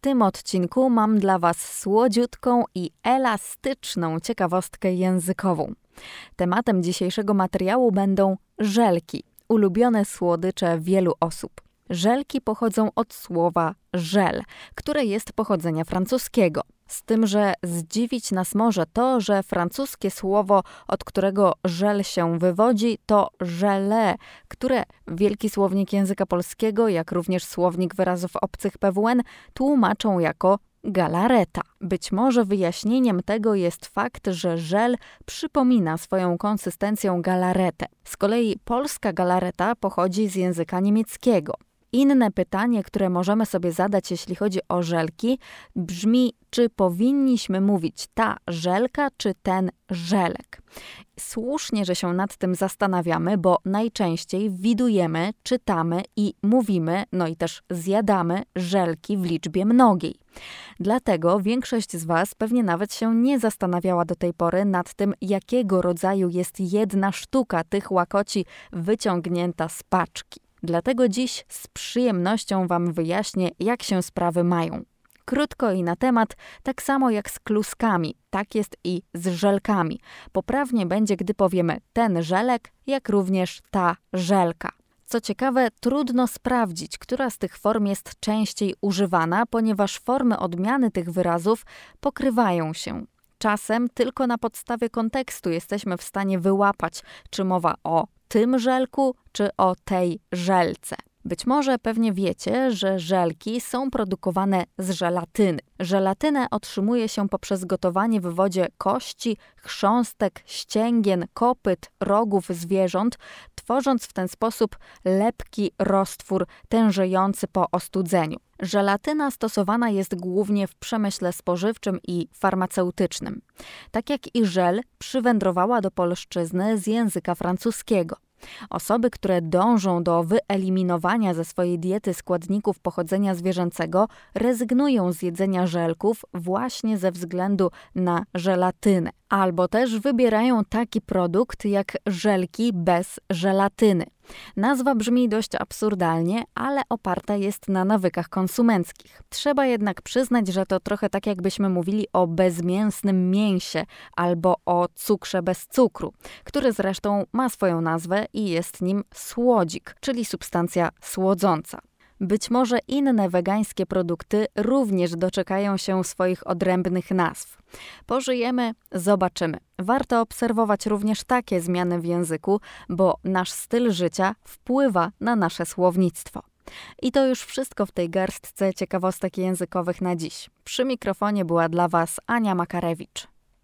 tym odcinku mam dla Was słodziutką i elastyczną ciekawostkę językową. Tematem dzisiejszego materiału będą żelki, ulubione słodycze wielu osób. Żelki pochodzą od słowa żel, które jest pochodzenia francuskiego. Z tym, że zdziwić nas może to, że francuskie słowo, od którego żel się wywodzi, to żele, które Wielki Słownik Języka Polskiego, jak również Słownik Wyrazów Obcych PWN tłumaczą jako galareta. Być może wyjaśnieniem tego jest fakt, że żel przypomina swoją konsystencją galaretę. Z kolei polska galareta pochodzi z języka niemieckiego. Inne pytanie, które możemy sobie zadać, jeśli chodzi o żelki, brzmi, czy powinniśmy mówić ta żelka, czy ten żelek. Słusznie, że się nad tym zastanawiamy, bo najczęściej widujemy, czytamy i mówimy, no i też zjadamy żelki w liczbie mnogiej. Dlatego większość z Was pewnie nawet się nie zastanawiała do tej pory nad tym, jakiego rodzaju jest jedna sztuka tych łakoci wyciągnięta z paczki. Dlatego dziś z przyjemnością Wam wyjaśnię, jak się sprawy mają. Krótko i na temat, tak samo jak z kluskami, tak jest i z żelkami. Poprawnie będzie, gdy powiemy ten żelek, jak również ta żelka. Co ciekawe, trudno sprawdzić, która z tych form jest częściej używana, ponieważ formy odmiany tych wyrazów pokrywają się. Czasem tylko na podstawie kontekstu jesteśmy w stanie wyłapać, czy mowa o tym żelku, czy o tej żelce. Być może pewnie wiecie, że żelki są produkowane z żelatyny. Żelatynę otrzymuje się poprzez gotowanie w wodzie kości, chrząstek, ścięgien, kopyt, rogów zwierząt, tworząc w ten sposób lepki roztwór tężejący po ostudzeniu. Żelatyna stosowana jest głównie w przemyśle spożywczym i farmaceutycznym. Tak jak i żel przywędrowała do polszczyzny z języka francuskiego. Osoby, które dążą do wyeliminowania ze swojej diety składników pochodzenia zwierzęcego, rezygnują z jedzenia żelków właśnie ze względu na żelatynę. Albo też wybierają taki produkt jak żelki bez żelatyny. Nazwa brzmi dość absurdalnie, ale oparta jest na nawykach konsumenckich. Trzeba jednak przyznać, że to trochę tak jakbyśmy mówili o bezmięsnym mięsie albo o cukrze bez cukru, który zresztą ma swoją nazwę i jest nim słodzik, czyli substancja słodząca. Być może inne wegańskie produkty również doczekają się swoich odrębnych nazw. Pożyjemy, zobaczymy. Warto obserwować również takie zmiany w języku, bo nasz styl życia wpływa na nasze słownictwo. I to już wszystko w tej garstce ciekawostek językowych na dziś. Przy mikrofonie była dla Was Ania Makarewicz.